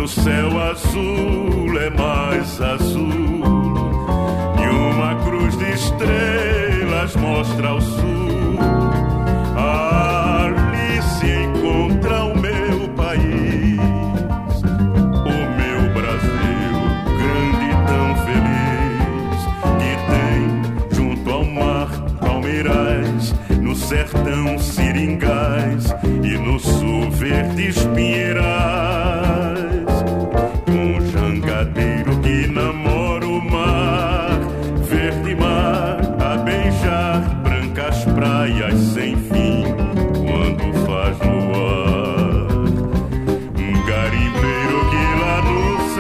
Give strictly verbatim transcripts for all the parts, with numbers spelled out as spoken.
o céu azul é mais azul e uma cruz de estrelas mostra ao sul. Ali se encontra o meu país, o meu Brasil, grande e tão feliz, que tem junto ao mar palmeirais, no sertão seringais e no sul verdes pinheirais. Um jangadeiro que namora o mar, verde mar a beijar, brancas praias sem fim quando faz luar. Um garimpeiro que lá no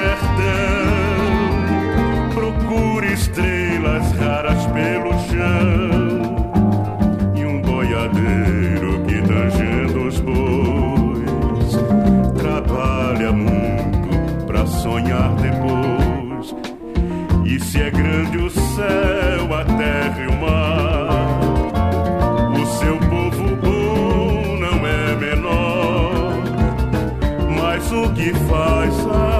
sertão procura estrelas raras pelo chão, e um boiadeiro que tangendo os bois trabalha muito pra sonhar depois. E se é grande o céu, a terra e o mar, o seu povo bom não é menor, mas o que faz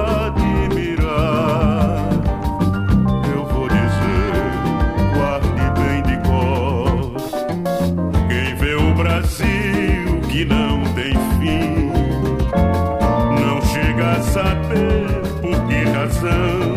admirar, eu vou dizer, guarde bem de cor. Quem vê o Brasil que não tem fim, não chega a saber por que razão